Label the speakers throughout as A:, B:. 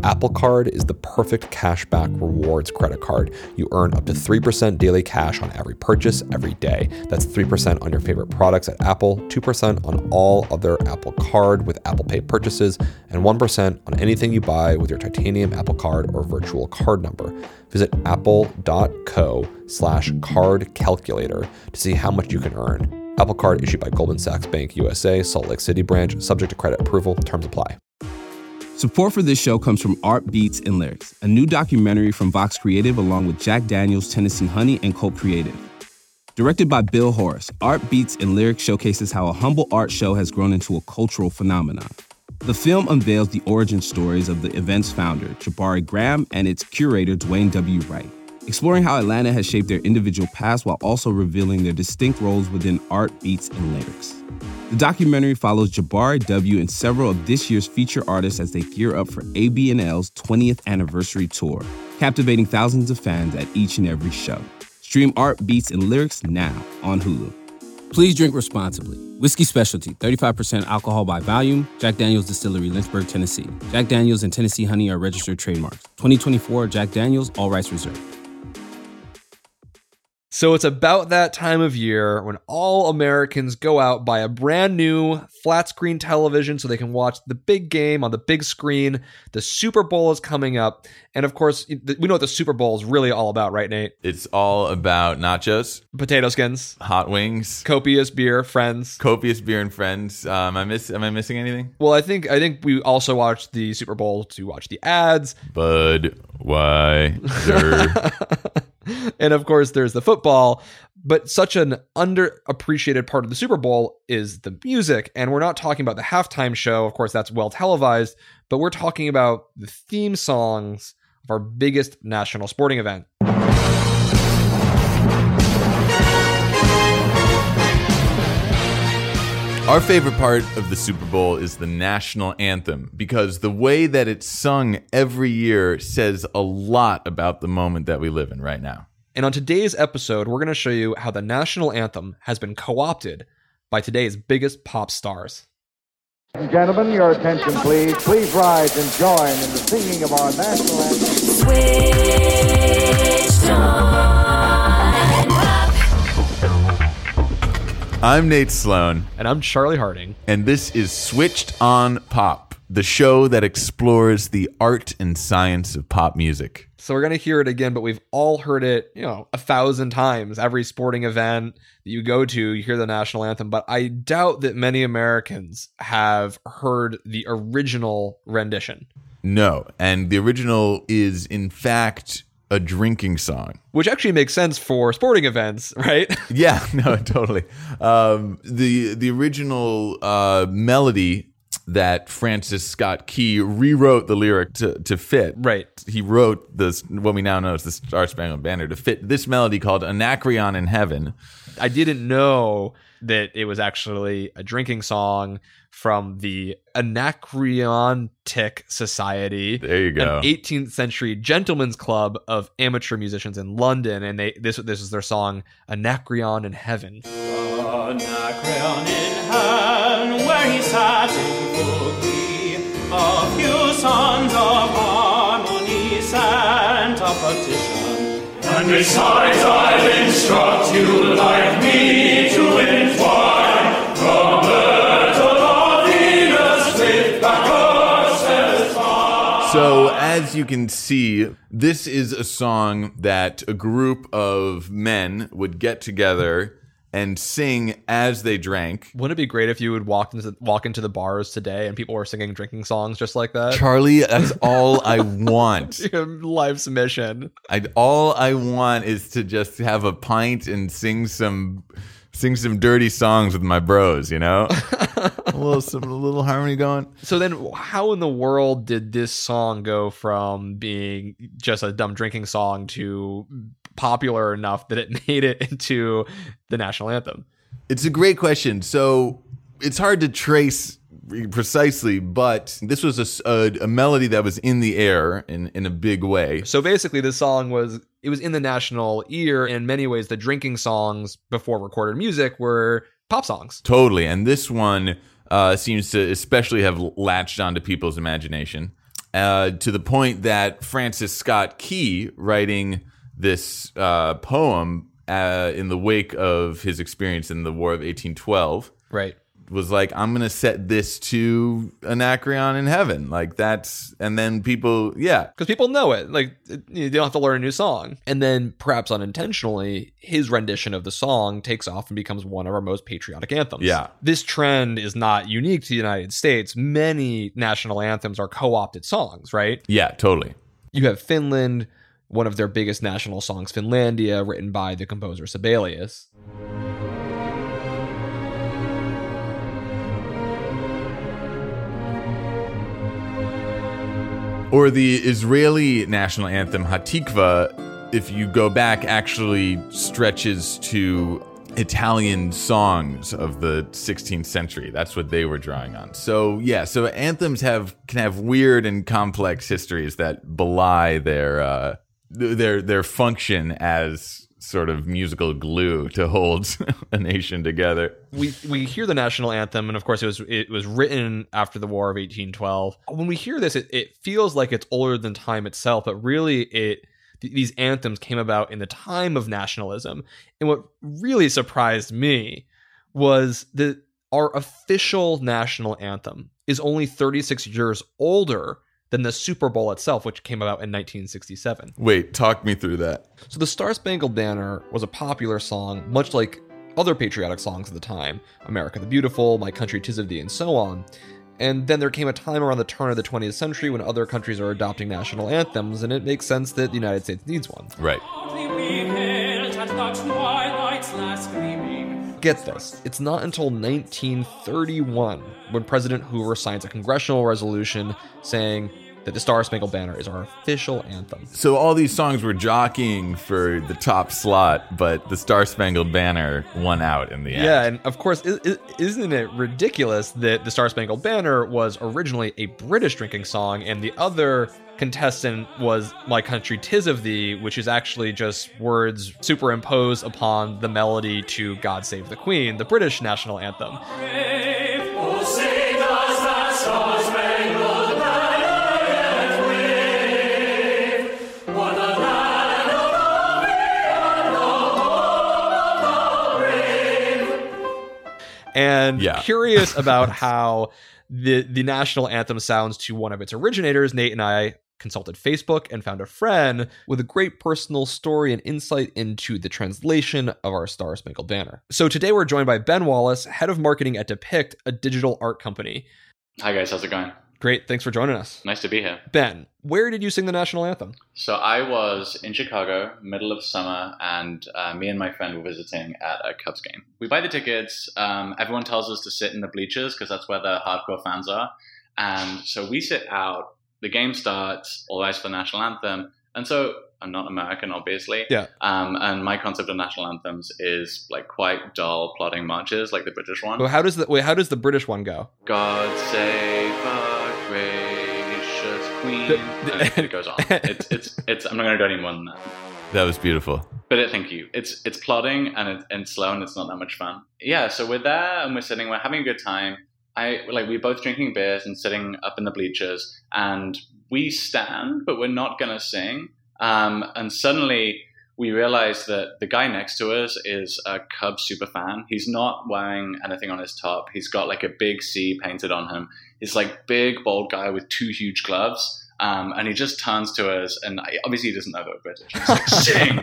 A: Apple Card is the perfect cashback rewards credit card. You earn up to 3% daily cash on every purchase every day. That's 3% on your favorite products at Apple, 2% on all other Apple Card with Apple Pay purchases, and 1% on anything you buy with your titanium Apple Card or virtual card number. Visit apple.co/card calculator to see how much you can earn. Apple Card issued by Goldman Sachs Bank USA, Salt Lake City branch, subject to credit approval. Terms apply.
B: Support for this show comes from Art Beats and Lyrics, a new documentary from Vox Creative along with Jack Daniels, Tennessee Honey, and Cult Creative. Directed by Bill Horace, Art Beats and Lyrics showcases how a humble art show has grown into a cultural phenomenon. The film unveils the origin stories of the event's founder, Jabari Graham, and its curator, Dwayne W. Wright, exploring how Atlanta has shaped their individual paths while also revealing their distinct roles within art, beats, and lyrics. The documentary follows Jabari W. and several of this year's feature artists as they gear up for AB&L's 20th anniversary tour, captivating thousands of fans at each and every show. Stream Art, Beats, and Lyrics now on Hulu. Please drink responsibly. Whiskey Specialty, 35% alcohol by volume. Jack Daniel's Distillery, Lynchburg, Tennessee. Jack Daniel's and Tennessee Honey are registered trademarks. 2024 Jack Daniel's, all rights reserved.
A: So it's about that time of year when all Americans go out, buy a brand new flat screen television so they can watch the big game on the big screen. The Super Bowl is coming up. And of course, we know what the Super Bowl is really all about, right, Nate?
C: It's all about nachos,
A: potato skins,
C: hot wings,
A: copious beer, friends.
C: Copious beer and friends. Am I missing anything?
A: Well, I think we also watched the Super Bowl to watch the ads.
C: Budweiser.
A: And of course, there's the football, but such an underappreciated part of the Super Bowl is the music. And we're not talking about the halftime show. Of course, that's well televised, but we're talking about the theme songs of our biggest national sporting event.
C: Our favorite part of the Super Bowl is the national anthem because the way that it's sung every year says a lot about the moment that we live in right now.
A: And on today's episode, we're going to show you how the national anthem has been co-opted by today's biggest pop stars.
D: Ladies and gentlemen, your attention please. Please rise and join in the singing of our national anthem.
E: Switched on up.
C: I'm Nate Sloan.
A: And I'm Charlie Harding.
C: And this is Switched on Pop, the show that explores the art and science of pop music.
A: So we're going to hear it again, but we've all heard it, 1,000 times. Every sporting event that you go to, you hear the national anthem. But I doubt that many Americans have heard the original rendition.
C: No, and the original is, in fact, a drinking song.
A: Which actually makes sense for sporting events, right?
C: Yeah, no, totally. The original melody that Francis Scott Key rewrote the lyric to fit.
A: Right.
C: He wrote this, what we now know as the Star Spangled Banner, to fit this melody called Anacreon in Heaven.
A: I didn't know that it was actually a drinking song from the Anacreontic Society.
C: There you go.
A: An 18th century gentleman's club of amateur musicians in London. And this is their song, Anacreon in Heaven.
F: Anacreon in heaven, where he sat in full glee, a few sons of harmony sent a petition. And besides, I'll instruct you like me to entwine the myrtle of Venus with Bacchus' fire.
C: So, as you can see, this is a song that a group of men would get together and sing as they drank.
A: Wouldn't it be great if you would walk into the bars today and people were singing drinking songs just like that?
C: Charlie, that's all I want.
A: Your life's mission.
C: All I want is to just have a pint and sing some dirty songs with my bros, a little harmony going.
A: So then how in the world did this song go from being just a dumb drinking song to popular enough that it made it into the national anthem?
C: It's a great question. So it's hard to trace precisely, but this was a melody that was in the air in a big way.
A: So basically this song was in the national ear. In many ways, the drinking songs before recorded music were pop songs.
C: Totally. And this one seems to especially have latched onto people's imagination. to the point that Francis Scott Key, writing this poem in the wake of his experience in the War of 1812,
A: Right.
C: was like, I'm going to set this to Anacreon in heaven. Like that's, and then people, yeah.
A: Because people know it. Like, you don't have to learn a new song. And then, perhaps unintentionally, his rendition of the song takes off and becomes one of our most patriotic anthems.
C: Yeah.
A: This trend is not unique to the United States. Many national anthems are co-opted songs, right?
C: Yeah, totally.
A: You have Finland, one of their biggest national songs, Finlandia, written by the composer Sibelius.
C: Or the Israeli national anthem, Hatikva, if you go back, actually stretches to Italian songs of the 16th century. That's what they were drawing on. So, yeah, so anthems can have weird and complex histories that belie their function as sort of musical glue to hold a nation together.
A: We hear the national anthem, and of course it was written after the War of 1812. When we hear this, it feels like it's older than time itself, but really these anthems came about in the time of nationalism. And what really surprised me was that our official national anthem is only 36 years older than the Super Bowl itself, which came about in 1967.
C: Wait, talk me through that.
A: So the Star-Spangled Banner was a popular song, much like other patriotic songs of the time, America the Beautiful, My Country 'Tis of Thee, and so on. And then there came a time around the turn of the 20th century when other countries are adopting national anthems, and it makes sense that the United States needs one.
C: Right.
A: Get this, it's not until 1931 when President Hoover signs a congressional resolution saying that the Star-Spangled Banner is our official anthem.
C: So all these songs were jockeying for the top slot, but the Star-Spangled Banner won out in the end.
A: Yeah, and of course, isn't it ridiculous that the Star-Spangled Banner was originally a British drinking song, and the other contestant was My Country 'Tis of Thee, which is actually just words superimposed upon the melody to God Save the Queen, the British national anthem. And curious about how the national anthem sounds to one of its originators, Nate and I consulted Facebook and found a friend with a great personal story and insight into the translation of our Star-Spangled Banner. So today we're joined by Ben Wallace, head of marketing at Depict, a digital art company.
G: Hi guys, how's it going?
A: Great, thanks for joining us.
G: Nice to be here.
A: Ben, where did you sing the national anthem?
G: So I was in Chicago, middle of summer, and me and my friend were visiting at a Cubs game. We buy the tickets. Everyone tells us to sit in the bleachers because that's where the hardcore fans are. And so we sit out. The game starts, all eyes for the national anthem. And so I'm not American, obviously.
A: Yeah.
G: And my concept of national anthems is like quite dull plodding marches, like the British one.
A: Well, how does the British one go?
G: God save our gracious queen. And it goes on. It's. I'm not going to go any more than that.
C: That was beautiful.
G: But thank you. It's plodding and slow, and it's not that much fun. Yeah. So we're there and we're having a good time. We're both drinking beers and sitting up in the bleachers, and we stand, but we're not going to sing. And suddenly we realize that the guy next to us is a Cubs super fan. He's not wearing anything on his top. He's got like a big C painted on him. He's like big, bold guy with two huge gloves. And he just turns to us, and obviously he doesn't know that we're British. He's like, sing!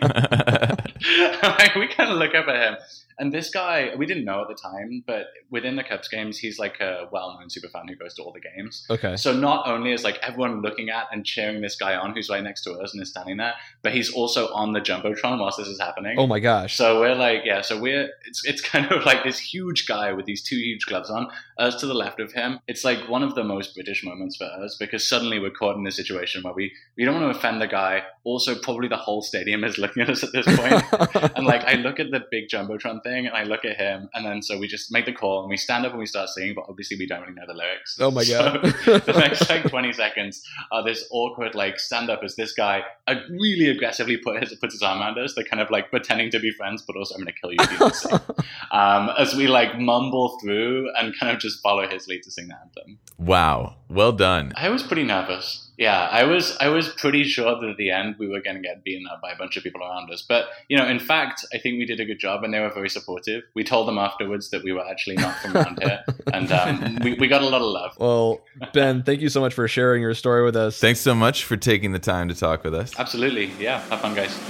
G: We kind of look up at him. And this guy, we didn't know at the time, but within the Cubs games, he's like a well-known super fan who goes to all the games.
A: Okay.
G: So not only is like everyone looking at and cheering this guy on who's right next to us and is standing there, but he's also on the Jumbotron whilst this is happening.
A: Oh my gosh.
G: So we're like, it's kind of like this huge guy with these two huge gloves on, us to the left of him. It's like one of the most British moments for us because suddenly we're caught in a situation where we don't want to offend the guy. Also, probably the whole stadium is looking at us at this point. And like, I look at the big Jumbotron thing and I look at him, and then so we just make the call and we stand up and we start singing, but obviously we don't really know the lyrics.
A: Oh my God.
G: So the next like 20 seconds are this awkward like stand up as this guy really aggressively puts his arm around us. They're kind of like pretending to be friends, but also I'm going to kill you if you don't sing. As we like mumble through and kind of just follow his lead to sing the anthem.
C: Wow. Well done.
G: I was pretty nervous. Yeah, I was pretty sure that at the end we were going to get beaten up by a bunch of people around us. But, in fact, I think we did a good job and they were very supportive. We told them afterwards that we were actually not from around here. And we got a lot of love.
A: Well, Ben, thank you so much for sharing your story with us.
C: Thanks so much for taking the time to talk with us.
G: Absolutely. Yeah. Have fun, guys.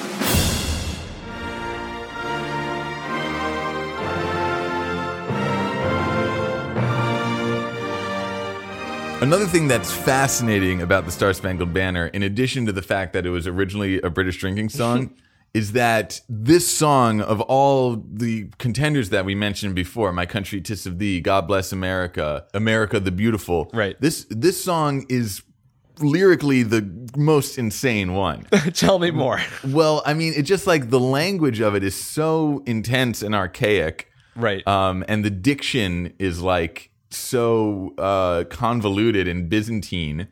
C: Another thing that's fascinating about the Star Spangled Banner, in addition to the fact that it was originally a British drinking song, is that this song, of all the contenders that we mentioned before, My Country 'Tis of Thee, God Bless America, America the Beautiful,
A: right?
C: This song is lyrically the most insane one.
A: Tell me more.
C: Well, I mean, it's just like the language of it is so intense and archaic,
A: right?
C: And the diction is like so convoluted and Byzantine.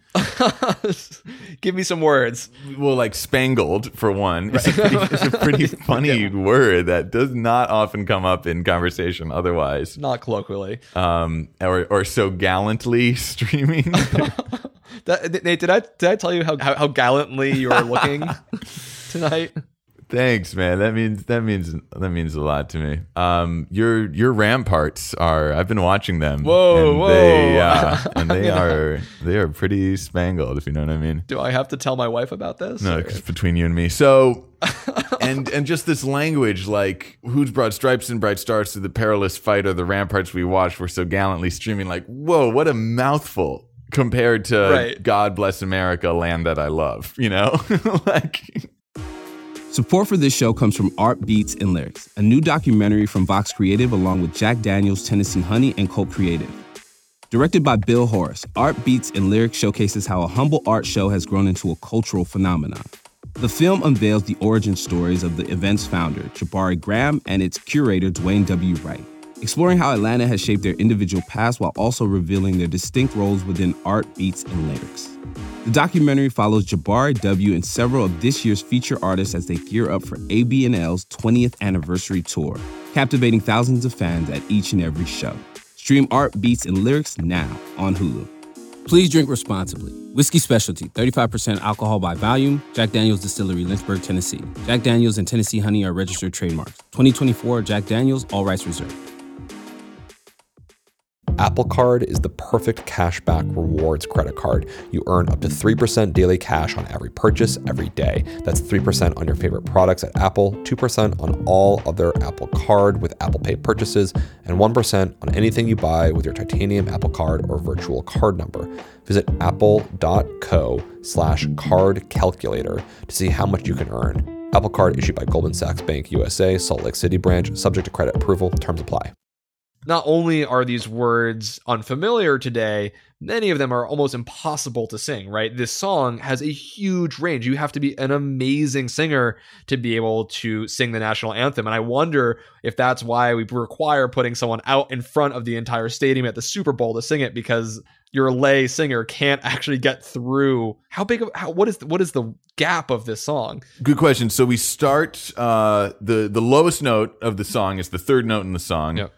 A: Give me some words.
C: Well, like spangled, for one. Right. It's a pretty funny word that does not often come up in conversation otherwise.
A: Not colloquially.
C: Or so gallantly streaming.
A: Nate, did I tell you how gallantly you were looking tonight?
C: Thanks, man. That means a lot to me. Your ramparts are. I've been watching them.
A: Whoa.
C: They are pretty spangled, if you know what I mean.
A: Do I have to tell my wife about this?
C: No, it's between you and me. So, and just this language, like whose broad stripes and bright stars through the perilous fight are the ramparts we watched were so gallantly streaming. Like, whoa, what a mouthful compared to God Bless America, land that I love. Like.
B: Support for this show comes from Art Beats and Lyrics, a new documentary from Vox Creative along with Jack Daniels, Tennessee Honey, and Colt Creative. Directed by Bill Horace, Art Beats and Lyrics showcases how a humble art show has grown into a cultural phenomenon. The film unveils the origin stories of the event's founder, Jabari Graham, and its curator, Dwayne W. Wright, exploring how Atlanta has shaped their individual paths while also revealing their distinct roles within art, beats, and lyrics. The documentary follows Jabari W. and several of this year's feature artists as they gear up for AB&L's 20th anniversary tour, captivating thousands of fans at each and every show. Stream Art, Beats, and Lyrics now on Hulu. Please drink responsibly. Whiskey Specialty, 35% alcohol by volume. Jack Daniel's Distillery, Lynchburg, Tennessee. Jack Daniel's and Tennessee Honey are registered trademarks. 2024 Jack Daniel's, all rights reserved.
A: Apple Card is the perfect cashback rewards credit card. You earn up to 3% daily cash on every purchase every day. That's 3% on your favorite products at Apple, 2% on all other Apple Card with Apple Pay purchases, and 1% on anything you buy with your titanium Apple Card or virtual card number. Visit apple.co/card calculator to see how much you can earn. Apple Card issued by Goldman Sachs Bank USA, Salt Lake City branch, subject to credit approval. Terms apply. Not only are these words unfamiliar today, many of them are almost impossible to sing, right? This song has a huge range. You have to be an amazing singer to be able to sing the national anthem. And I wonder if that's why we require putting someone out in front of the entire stadium at the Super Bowl to sing it, because your lay singer can't actually get through. What is the gap of this song?
C: Good question. So we start, the lowest note of the song is the third note in the song.
A: Yep.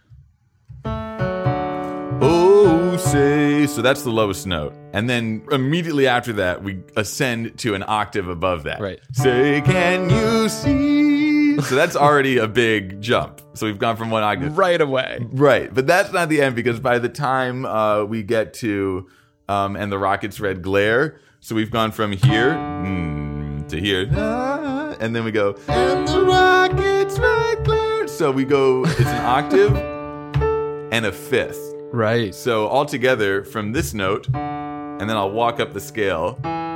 C: Oh, say, so that's the lowest note. And then immediately after that, we ascend to an octave above that.
A: Right.
C: Say, can you see? So that's already a big jump. So we've gone from one octave.
A: Right away.
C: Right. But that's not the end, because by the time we get to and the Rocket's Red Glare, so we've gone from here to here. And then we go, and the Rocket's Red Glare. So we go, it's an octave and a fifth.
A: Right.
C: So altogether from this note, and then I'll walk up the scale.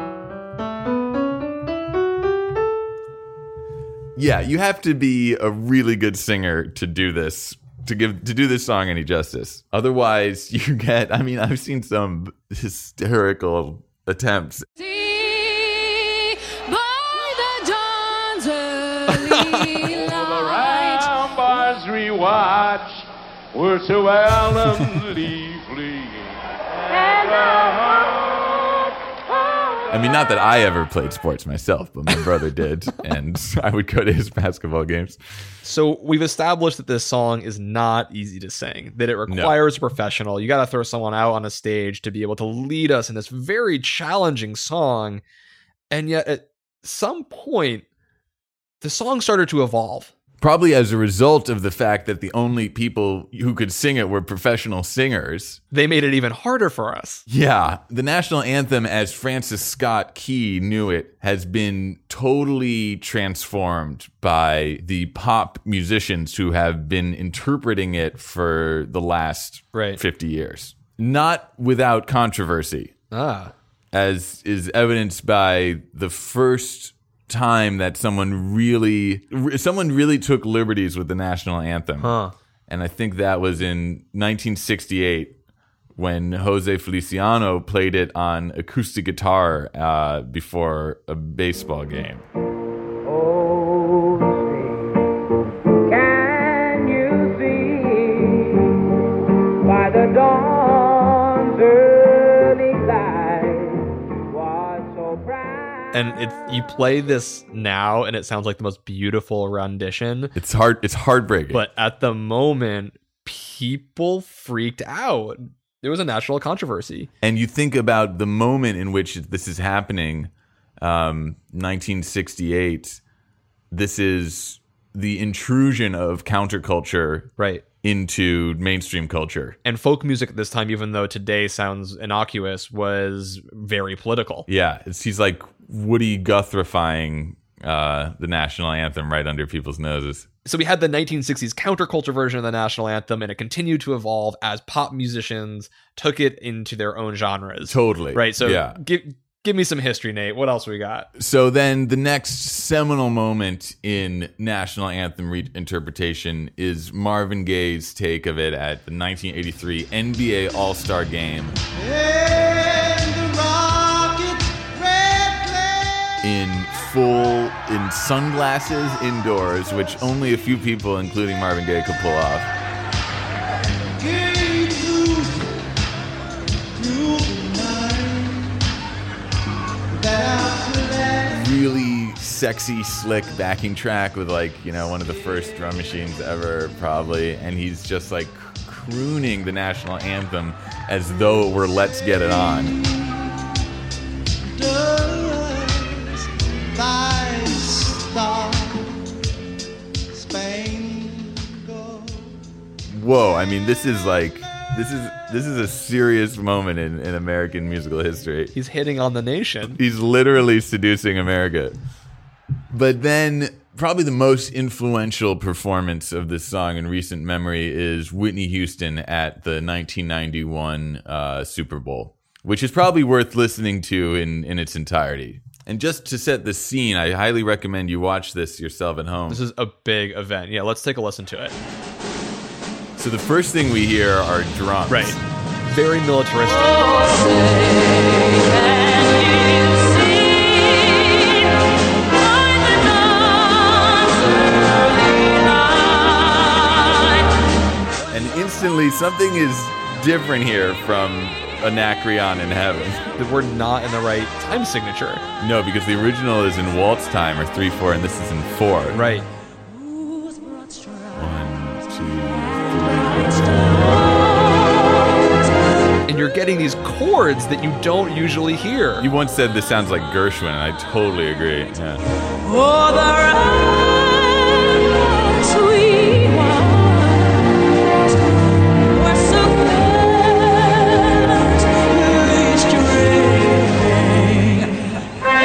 C: Yeah, you have to be a really good singer to do this, to do this song any justice. Otherwise, you get, I mean, I've seen some hysterical attempts.
E: See by the dawn's early light.
D: The ramparts we watch were so gallantly fleeing.
C: I mean, not that I ever played sports myself, but my brother did, and I would go to his basketball games.
A: So we've established that this song is not easy to sing, that it requires a professional. You got to throw someone out on a stage to be able to lead us in this very challenging song. And yet at some point, the song started to evolve.
C: Probably as a result of the fact that the only people who could sing it were professional singers.
A: They made it even harder for us.
C: Yeah. The national anthem, as Francis Scott Key knew it, has been totally transformed by the pop musicians who have been interpreting it for the last 50 years. Not without controversy. As is evidenced by the first time that someone really took liberties with the national anthem. And I think that was in 1968 when Jose Feliciano played it on acoustic guitar before a baseball game.
D: Oh, see, can you see by the dawn's early light was so bright?
A: And you play this now, and it sounds like the most beautiful rendition.
C: It's heartbreaking.
A: But at the moment, people freaked out. There was a national controversy.
C: And you think about the moment in which this is happening, 1968. This is the intrusion of counterculture into mainstream culture.
A: And folk music at this time, even though today sounds innocuous, was very political.
C: Yeah, he's like Woody Guthrifying the national anthem right under people's noses.
A: So we had the 1960s counterculture version of the national anthem, and it continued to evolve as pop musicians took it into their own genres.
C: Totally.
A: Right? So
C: yeah.
A: Give me some history, Nate. What else we got?
C: So then the next seminal moment in national anthem reinterpretation is Marvin Gaye's take of it at the 1983 NBA All-Star Game. In sunglasses indoors, which only a few people, including Marvin Gaye, could pull off. Really sexy, slick backing track with one of the first drum machines ever, probably. And he's just like crooning the national anthem as though it were Let's Get It On. Whoa, I mean, this is a serious moment in American musical history.
A: He's hitting on the nation.
C: He's literally seducing America. But then probably the most influential performance of this song in recent memory is Whitney Houston at the 1991 Super Bowl, which is probably worth listening to in its entirety. And just to set the scene, I highly recommend you watch this yourself at home.
A: This is a big event. Yeah, let's take a listen to it.
C: So the first thing we hear are drums.
A: Right. Very militaristic.
C: And instantly something is different here from Anacreon in Heaven.
A: That we're not in the right time signature.
C: No, because the original is in waltz time, or 3/4, and this is in 4.
A: Right.
C: 1, 2, 3.
A: And you're getting these chords that you don't usually hear.
C: You once said this sounds like Gershwin, and I totally agree. Yeah.
E: Oh, the sweet ones were so carelessly straying, and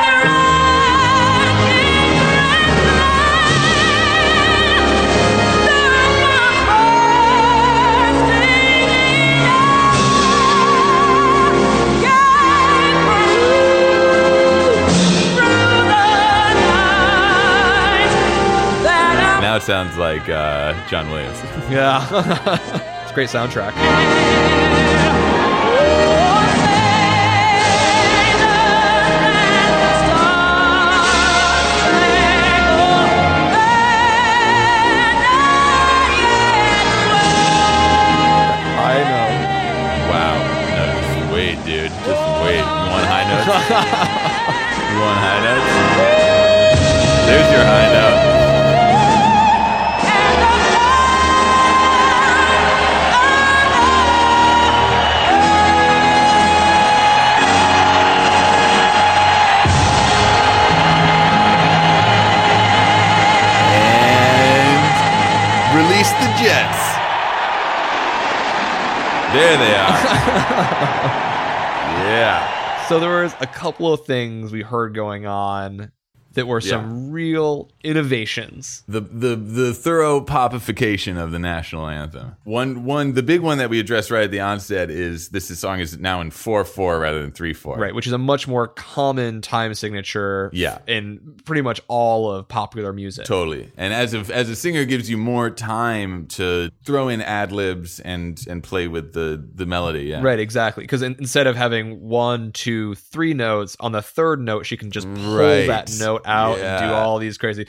C: Now it sounds like John Williams.
A: Yeah. It's a great soundtrack.
C: Wow. No, just wait, dude. Just wait. You want high notes? You want high notes? There's your high note. Release the jets. There they are. Yeah.
A: So there was a couple of things we heard going on that were some real innovations.
C: The thorough popification of the national anthem. The big one that we addressed right at the onset is this song is now in 4/4 rather than 3/4.
A: Right, which is a much more common time signature in pretty much all of popular music.
C: Totally. And as a singer, gives you more time to throw in ad libs and play with the melody. Yeah.
A: Right, exactly. Because instead of having 1, 2, 3 notes, on the third note she can just pull that note out and do all these crazy.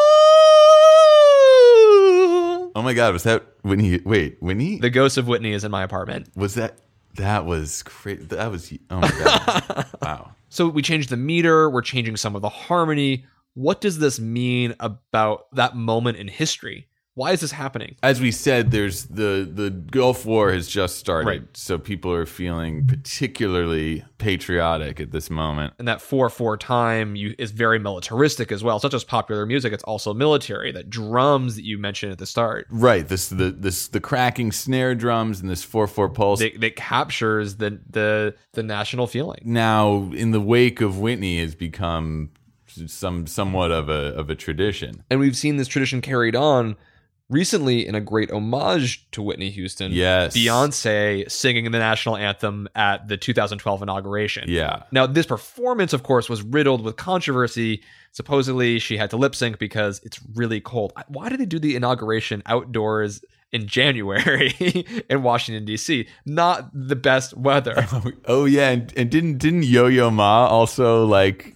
C: Oh my God, was that Whitney? Wait, Whitney?
A: The ghost of Whitney is in my apartment.
C: Was that? That was crazy. That was, oh my God. Wow.
A: So we changed the meter. We're changing some of the harmony. What does this mean about that moment in history? Why is this happening?
C: As we said, there's the Gulf War has just started,
A: right.
C: So people are feeling particularly patriotic at this moment.
A: And that 4/4 time is very militaristic as well. It's not just popular music; it's also military. That drums that you mentioned at the start,
C: right? The cracking snare drums and this 4/4 pulse
A: that captures the national feeling.
C: Now, in the wake of Whitney, has become somewhat of a tradition,
A: and we've seen this tradition carried on. Recently, in a great homage to Whitney Houston, Beyonce singing the national anthem at the 2012 inauguration.
C: Yeah.
A: Now, this performance, of course, was riddled with controversy. Supposedly, she had to lip sync because it's really cold. Why did they do the inauguration outdoors in January in Washington, D.C.? Not the best weather.
C: Oh yeah, and didn't Yo-Yo Ma also like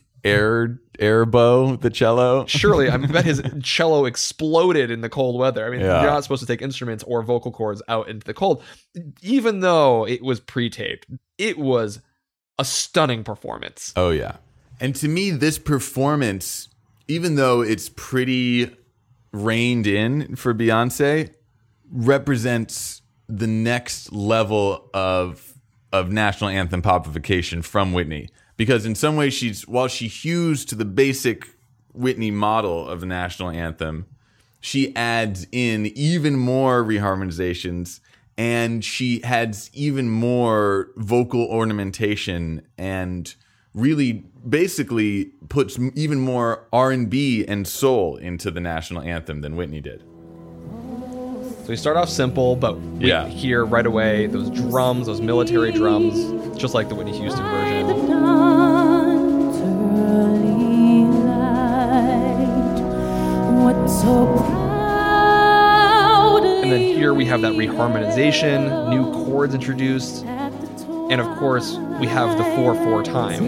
C: airbow the cello?
A: Surely, I bet his cello exploded in the cold weather. I mean, you're not supposed to take instruments or vocal cords out into the cold. Even though it was pre-taped, it was a stunning performance.
C: Oh yeah. And to me, this performance, even though it's pretty reined in for Beyonce, represents the next level of national anthem popification from Whitney. Because in some ways, while she hews to the basic Whitney model of the national anthem, she adds in even more reharmonizations, and she adds even more vocal ornamentation, and really basically puts even more R&B and soul into the national anthem than Whitney did.
A: So we start off simple, but we hear right away those drums, those military drums, just like the Whitney Houston version. And then here we have that reharmonization, new chords introduced, and of course we have the 4/4 time.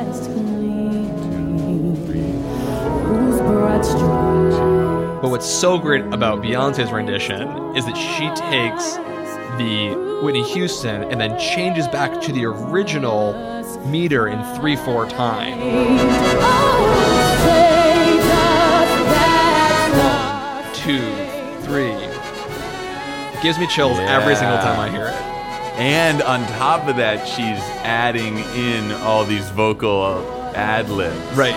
A: But what's so great about Beyonce's rendition is that she takes the Whitney Houston and then changes back to the original meter in 3/4 time. 1, 2, 3. It gives me chills every single time I hear it.
C: And on top of that, she's adding in all these vocal ad-libs.
A: Right.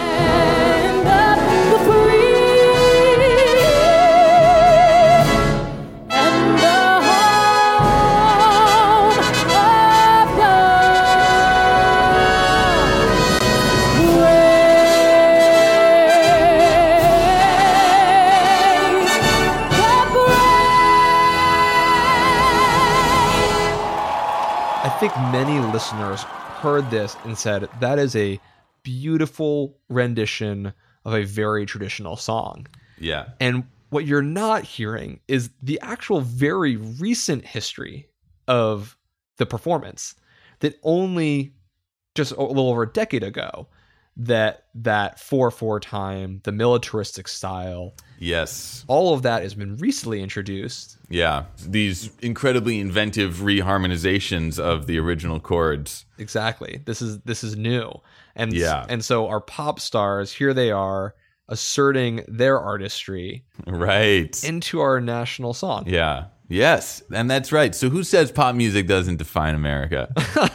A: I think many listeners heard this and said, that is a beautiful rendition of a very traditional song.
C: Yeah.
A: And what you're not hearing is the actual very recent history of the performance, that only just a little over a decade ago, that 4/4 time, the militaristic style,
C: Yes.
A: all of that has been recently introduced.
C: Yeah. These incredibly inventive reharmonizations of the original chords.
A: Exactly. This is new. And
C: Yeah.
A: and so our pop stars, here they are asserting their artistry
C: Right.
A: into our national song.
C: Yeah. Yes. And that's right. So who says pop music doesn't define America?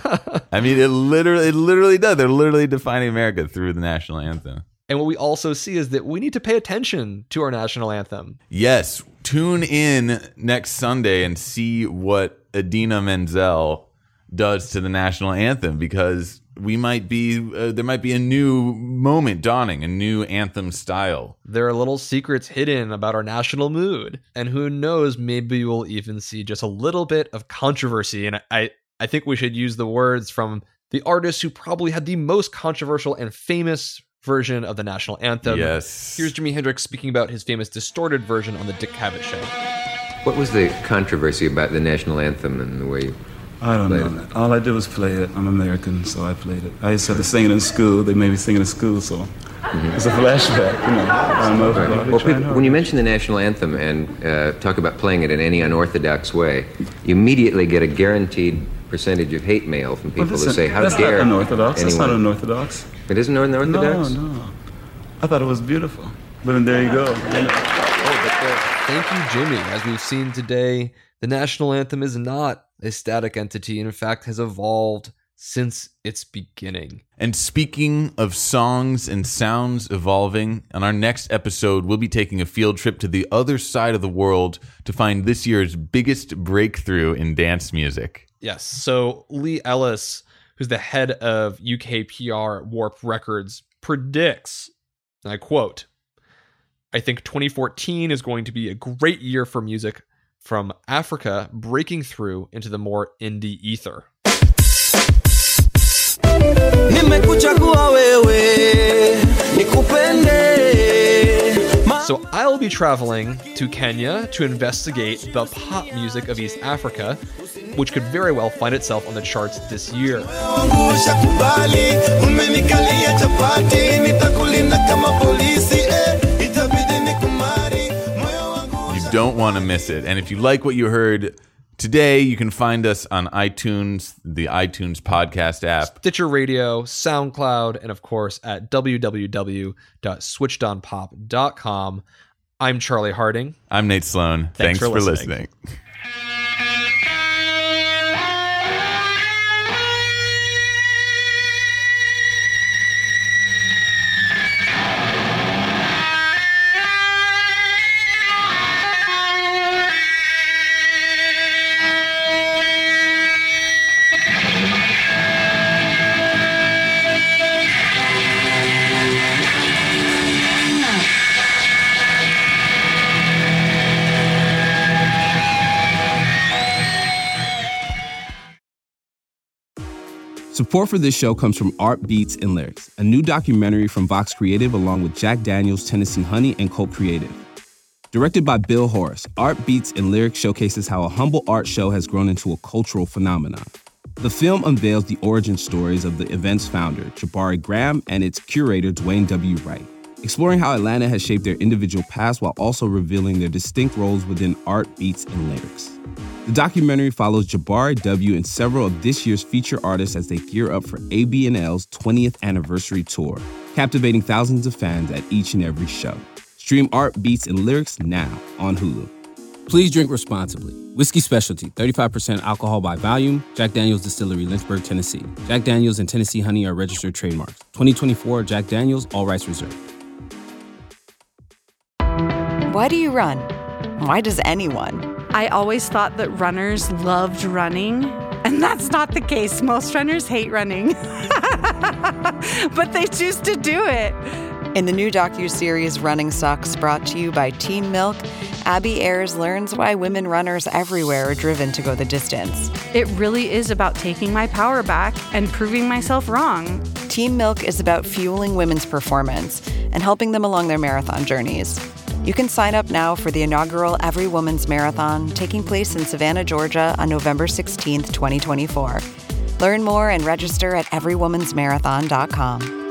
C: I mean, it literally does. They're literally defining America through the national anthem.
A: And what we also see is that we need to pay attention to our national anthem.
C: Yes. Tune in next Sunday and see what Idina Menzel does to the national anthem, because there might be a new moment dawning, a new anthem style.
A: There are little secrets hidden about our national mood. And who knows, maybe we'll even see just a little bit of controversy. And I think we should use the words from the artist who probably had the most controversial and famous version of the national anthem.
C: Yes.
A: Here's Jimi Hendrix speaking about his famous distorted version on the Dick Cavett Show.
H: What was the controversy about the national anthem and the way?
I: I don't know that. All I did was play it. I'm American, so I played it. I used to have to sing it in school. They made me sing it in school, so it's a flashback, you know. I don't know.
H: Right. Well, people, when you mention the national anthem and talk about playing it in any unorthodox way, you immediately get a guaranteed percentage of hate mail from people who say, "How dare
I: that's not unorthodox.
H: anyone?"
I: That's not unorthodox.
H: It isn't unorthodox?
I: No. I thought it was beautiful. But then there you go. You know.
A: Thank you, Jimmy. As we've seen today, the national anthem is not a static entity. In fact, has evolved since its beginning.
C: And speaking of songs and sounds evolving, on our next episode, we'll be taking a field trip to the other side of the world to find this year's biggest breakthrough in dance music.
A: Yes. So Lee Ellis, who's the head of UK PR at Warp Records, predicts, and I quote, "I think 2014 is going to be a great year for music from Africa breaking through into the more indie ether." So I'll be traveling to Kenya to investigate the pop music of East Africa, which could very well find itself on the charts this year.
C: You don't want to miss it. And if you like what you heard today, you can find us on iTunes, the iTunes podcast app,
A: Stitcher Radio, SoundCloud, and of course at www.switchedonpop.com. I'm Charlie Harding.
C: I'm Nate Sloan. Thanks for listening.
B: Support for this show comes from Art Beats and Lyrics, a new documentary from Vox Creative along with Jack Daniels, Tennessee Honey, and Colt Creative. Directed by Bill Horace, Art Beats and Lyrics showcases how a humble art show has grown into a cultural phenomenon. The film unveils the origin stories of the event's founder, Jabari Graham, and its curator, Dwayne W. Wright, exploring how Atlanta has shaped their individual paths while also revealing their distinct roles within art, beats, and lyrics. The documentary follows Jabari W. and several of this year's feature artists as they gear up for AB&L's 20th anniversary tour, captivating thousands of fans at each and every show. Stream Art, Beats, and Lyrics now on Hulu. Please drink responsibly. Whiskey Specialty, 35% alcohol by volume. Jack Daniel's Distillery, Lynchburg, Tennessee. Jack Daniel's and Tennessee Honey are registered trademarks. 2024 Jack Daniel's, all rights reserved.
J: Why do you run? Why does anyone?
K: I always thought that runners loved running, and that's not the case. Most runners hate running, but they choose to do it.
J: In the new docuseries Running Sucks, brought to you by Team Milk, Abby Ayers learns why women runners everywhere are driven to go the distance.
K: It really is about taking my power back and proving myself wrong.
J: Team Milk is about fueling women's performance and helping them along their marathon journeys. You can sign up now for the inaugural Every Woman's Marathon taking place in Savannah, Georgia on November 16th, 2024. Learn more and register at everywomansmarathon.com.